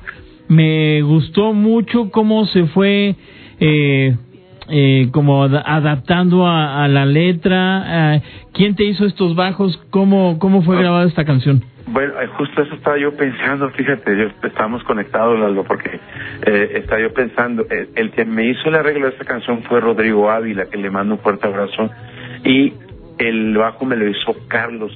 Speaker 1: me gustó mucho cómo se fue eh, eh, como ad- adaptando a, a la letra. Eh, ¿Quién te hizo estos bajos? ¿Cómo, cómo fue grabada esta canción?
Speaker 2: Bueno, justo eso estaba yo pensando, fíjate, yo estábamos conectados, Lalo, porque eh, estaba yo pensando, el, el que me hizo el arreglo de esta canción fue Rodrigo Ávila, que le mando un fuerte abrazo, y el bajo me lo hizo Carlos.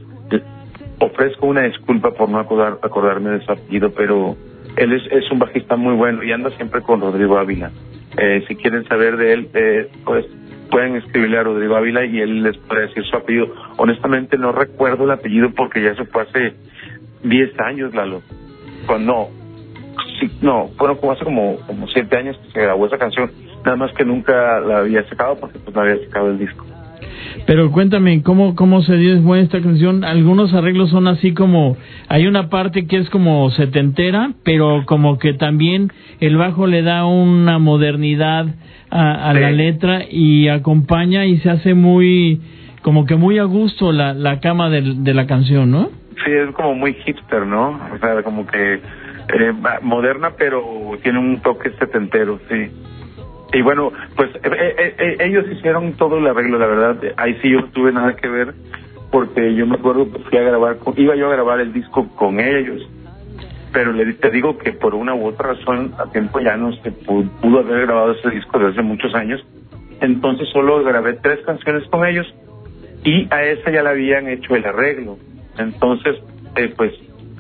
Speaker 2: Ofrezco una disculpa por no acordar, acordarme de su apellido, pero él es, es un bajista muy bueno y anda siempre con Rodrigo Ávila. Eh, si quieren saber de él, eh, pues pueden escribirle a Rodrigo Ávila y él les puede decir su apellido. Honestamente no recuerdo el apellido porque ya se fue hace diez años, Lalo. Cuando, no, sí, no, fueron como hace como, como siete años que se grabó esa canción. Nada más que nunca la había sacado porque pues no había sacado el disco.
Speaker 1: Pero cuéntame, ¿cómo, cómo se dio buena esta canción? Algunos arreglos son así como, hay una parte que es como setentera, pero como que también el bajo le da una modernidad a, a sí. la letra y acompaña y se hace muy, como que muy a gusto la, la cama de, de la canción, ¿no?
Speaker 2: Sí, es como muy hipster, ¿no? O sea, como que eh, moderna, pero tiene un toque setentero, sí. Y bueno, pues eh, eh, eh, ellos hicieron todo el arreglo, la verdad. Ahí sí yo no tuve nada que ver, porque yo me acuerdo que fui a grabar, con, iba yo a grabar el disco con ellos, pero le, te digo que por una u otra razón, a tiempo ya no se pudo, pudo haber grabado ese disco desde hace muchos años. Entonces solo grabé tres canciones con ellos y a esa ya le habían hecho el arreglo. Entonces, eh, pues,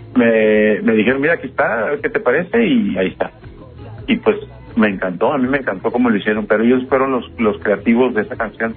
Speaker 2: me, me dijeron, mira, aquí está, a ver qué te parece, y ahí está. Y pues, me encantó, a mí me encantó cómo lo hicieron, pero ellos fueron los, los creativos de esa canción.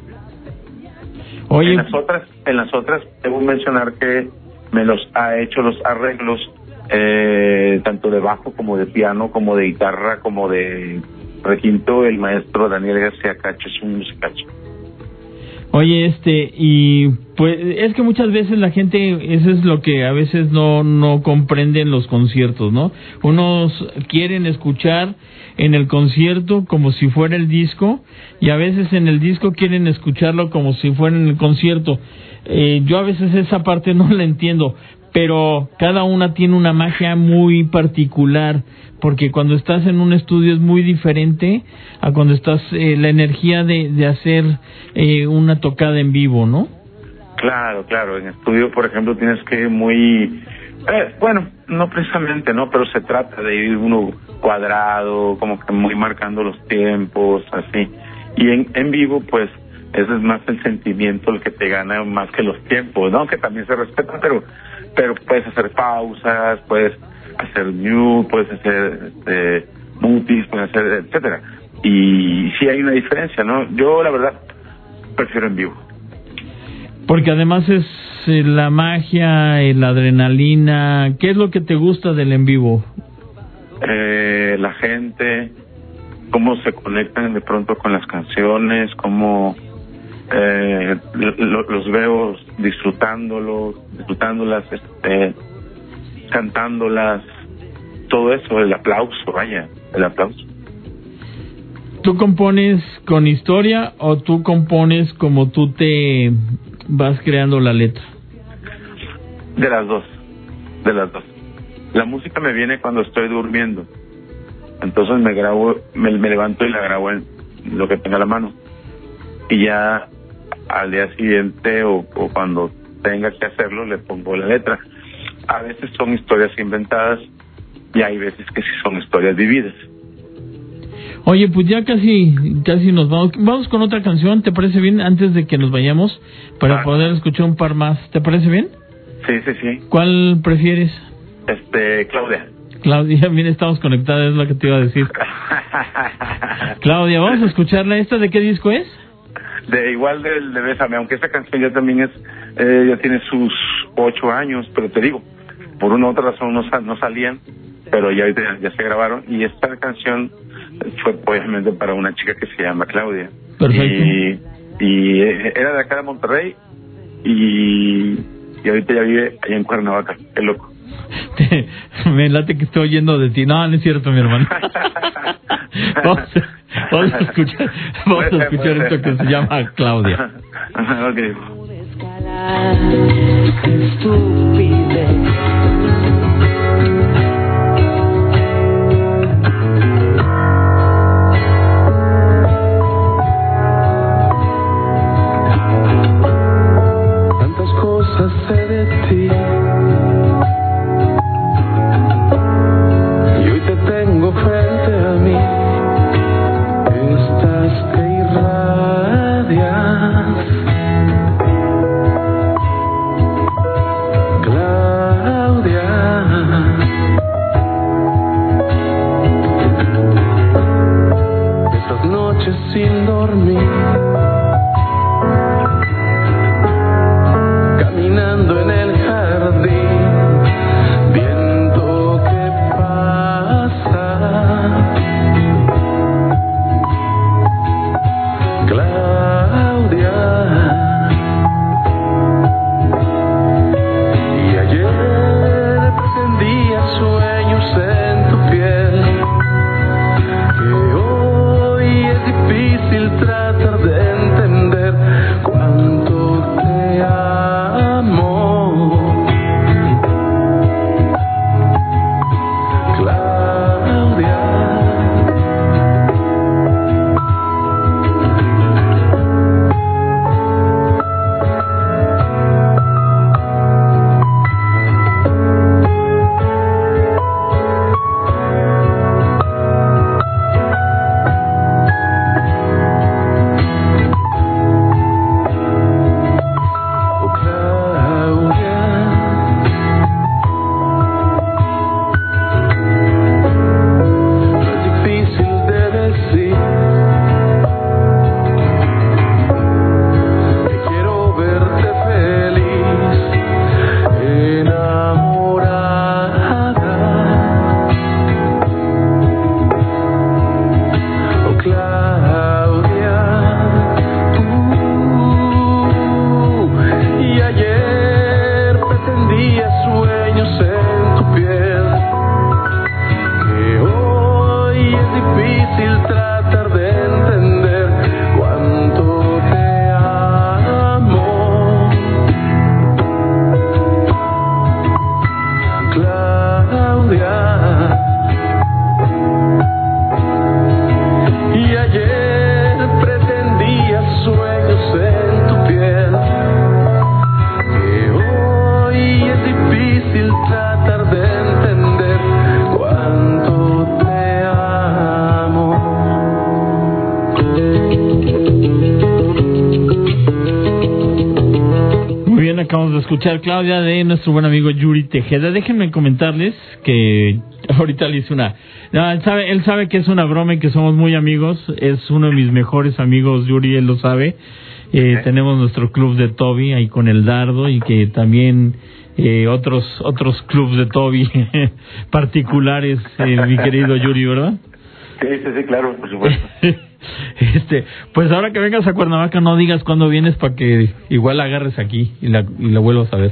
Speaker 2: Oye. En las otras, en las otras, debo mencionar que me los ha hecho los arreglos, eh, tanto de bajo como de piano, como de guitarra, como de requinto, el maestro Daniel García Cacho, es un musicacho.
Speaker 1: Oye, este, y pues es que muchas veces la gente, eso es lo que a veces no no comprenden los conciertos, ¿no? Unos quieren escuchar en el concierto como si fuera el disco y a veces en el disco quieren escucharlo como si fuera en el concierto. Eh, yo a veces esa parte no la entiendo, pero cada una tiene una magia muy particular, porque cuando estás en un estudio es muy diferente a cuando estás, eh, la energía de, de hacer eh, una tocada en vivo, ¿no?
Speaker 2: Claro, claro, en estudio, por ejemplo, tienes que ir muy, eh, bueno, no precisamente, ¿no? Pero se trata de ir uno cuadrado, como que muy marcando los tiempos, así. Y en, en vivo, pues, ese es más el sentimiento el que te gana más que los tiempos, ¿no? Que también se respetan, pero pero puedes hacer pausas, puedes hacer mute, puedes hacer este, mutis, puedes hacer, etcétera. Y sí hay una diferencia, ¿no? Yo, la verdad, prefiero en vivo.
Speaker 1: Porque además es eh, la magia, eh, la adrenalina. ¿Qué es lo que te gusta del en vivo?
Speaker 2: Eh, la gente, cómo se conectan de pronto con las canciones, cómo eh, lo, los veo disfrutándolos, disfrutándolas, este, cantándolas, todo eso, el aplauso, vaya, el aplauso.
Speaker 1: ¿Tú compones con historia o tú compones como tú te vas creando la letra?
Speaker 2: De las dos, de las dos. La música me viene cuando estoy durmiendo, entonces me grabo, me, me levanto y la grabo en lo que tenga a la mano, y ya al día siguiente o, o cuando tenga que hacerlo le pongo la letra. A veces son historias inventadas y hay veces que sí son historias vividas.
Speaker 1: Oye, pues ya casi casi nos vamos. Vamos con otra canción, ¿te parece bien? Antes de que nos vayamos, para ah, poder escuchar un par más. ¿Te parece bien?
Speaker 2: Sí, sí, sí.
Speaker 1: ¿Cuál prefieres?
Speaker 2: Este, Claudia.
Speaker 1: Claudia, bien, estamos conectadas, es lo que te iba a decir. Claudia, vamos a escucharla. ¿Esta de qué disco es?
Speaker 2: De igual del de Bésame, aunque esta canción ya también es, eh, ya tiene sus ocho años, pero te digo, por una u otra razón no, sal, no salían, pero ya, ya, ya se grabaron, y esta canción fue obviamente para una chica que se llama Claudia.
Speaker 1: Perfecto.
Speaker 2: Y, y era de acá de Monterrey, y, y ahorita ya vive allá en Cuernavaca, qué loco.
Speaker 1: Me late que estoy oyendo de ti. No, no es cierto, mi hermano. vamos, a, vamos a escuchar, vamos a escuchar esto que se llama Claudia.
Speaker 2: Okay.
Speaker 3: Tantas cosas sé de ti. Tengo frente a mí, estás que irradias, Claudia. Esas noches sin dormir, caminando en el jardín, viendo que Claudia, y ayer pretendía sueños en tu piel, que hoy es difícil tratar de entender cuánto te amo.
Speaker 1: Escuchar Claudia de nuestro buen amigo Yuri Tejeda. Déjenme comentarles que ahorita le hice una no, él sabe él sabe que es una broma y que somos muy amigos. Es uno de mis mejores amigos, Yuri, él lo sabe. Eh, okay. Tenemos nuestro club de Toby ahí con el Dardo, y que también eh, otros otros clubs de Toby particulares, eh, mi querido Yuri, ¿verdad?
Speaker 2: Sí, sí, sí, claro, por supuesto.
Speaker 1: Este, pues ahora que vengas a Cuernavaca, no digas cuándo vienes para que igual la agarres aquí y la, y la vuelvas a ver.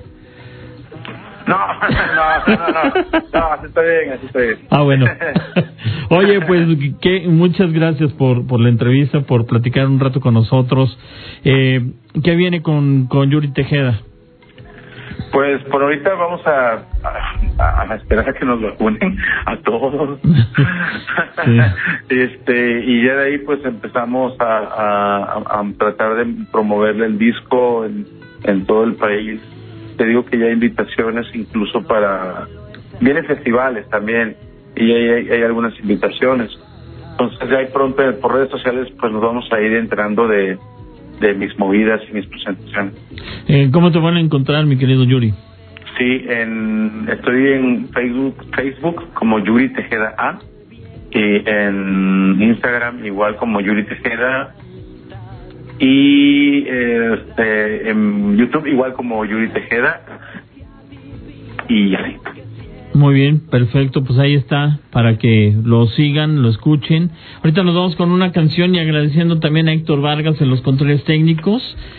Speaker 2: No, no, no, no, no, así está bien, así está bien.
Speaker 1: Ah, bueno. Oye, pues que muchas gracias por por la entrevista, por platicar un rato con nosotros. Eh, ¿Qué viene con, con Yuri Tejeda?
Speaker 2: Pues por ahorita vamos a, a, a esperar a que nos vacunen a todos. Sí. Este, y ya de ahí pues empezamos a, a, a tratar de promoverle el disco en, en todo el país. Te digo que ya hay invitaciones incluso para... Vienen festivales también, y hay, hay, hay algunas invitaciones. Entonces ya hay pronto por redes sociales pues nos vamos a ir entrando de... de mis movidas y mis presentaciones.
Speaker 1: Eh, ¿Cómo te van a encontrar, mi querido Yuri?
Speaker 2: Sí, en, estoy en Facebook, Facebook como Yuri Tejeda A, y en Instagram igual como Yuri Tejeda, y este, en YouTube igual como Yuri Tejeda, y ya.
Speaker 1: Muy bien, perfecto, pues ahí está, para que lo sigan, lo escuchen. Ahorita nos vamos con una canción y agradeciendo también a Héctor Vargas en los controles técnicos.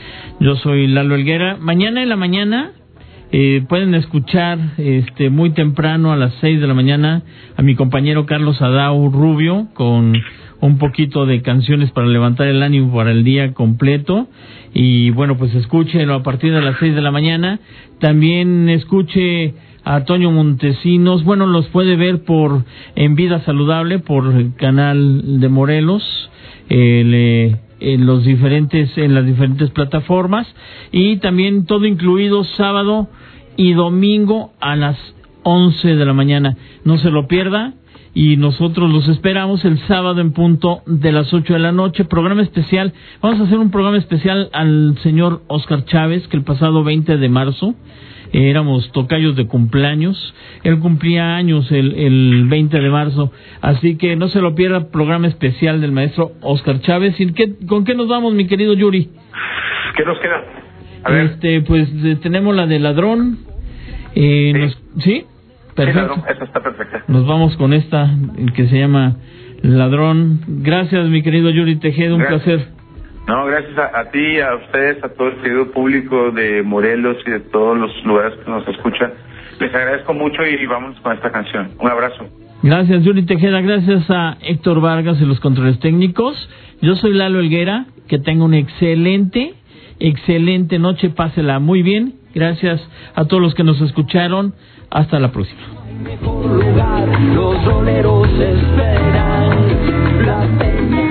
Speaker 1: Yo soy Lalo Helguera. Mañana en la mañana eh, pueden escuchar este muy temprano a las seis de la mañana a mi compañero Carlos Adao Rubio con un poquito de canciones para levantar el ánimo para el día completo. Y bueno, pues escúchenlo a partir de las seis de la mañana. También escuche a Toño Montesinos. Bueno, los puede ver por En Vida Saludable, por el canal de Morelos, eh, le, en los diferentes en las diferentes plataformas, y también todo incluido sábado y domingo a las once de la mañana. No se lo pierda, y nosotros los esperamos el sábado en punto de las ocho de la noche. Programa especial, vamos a hacer un programa especial al señor Oscar Chávez, que el pasado veinte de marzo eh, éramos tocayos de cumpleaños. Él cumplía años el, el veinte de marzo, así que no se lo pierda, programa especial del maestro Oscar Chávez. ¿Y qué, con qué nos vamos, mi querido Yuri?
Speaker 2: ¿Qué nos queda? A ver.
Speaker 1: Este, pues eh, tenemos la de Ladrón. Eh,
Speaker 2: ¿Sí?
Speaker 1: Nos, ¿sí? Perfecto.
Speaker 2: Sí, esa está perfecta.
Speaker 1: Nos vamos con esta que se llama Ladrón. Gracias, mi querido Yuri Tejeda, un
Speaker 2: Gracias.
Speaker 1: placer.
Speaker 2: No, gracias a, a ti, a ustedes, a todo el querido público de Morelos y de todos los lugares que nos escuchan. Les agradezco mucho y vamos con esta canción. Un abrazo.
Speaker 1: Gracias, Yuri Tejeda. Gracias a Héctor Vargas en los controles técnicos. Yo soy Lalo Helguera. Que tenga una excelente, excelente noche. Pásela muy bien. Gracias a todos los que nos escucharon. Hasta la próxima.
Speaker 4: Mejor lugar, los roleros esperan la peña.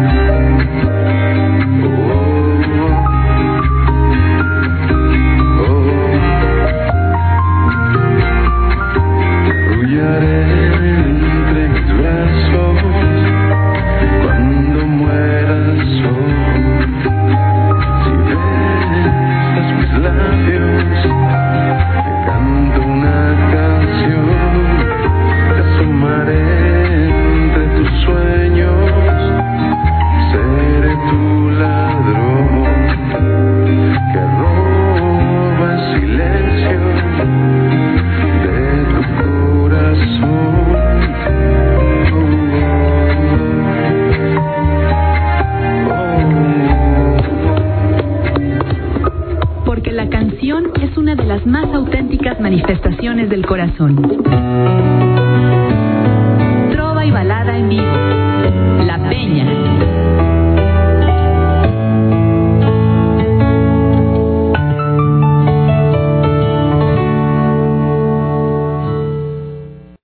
Speaker 3: Oh
Speaker 9: pasión es una de las más auténticas manifestaciones del corazón. Trova y balada en vivo. La Peña.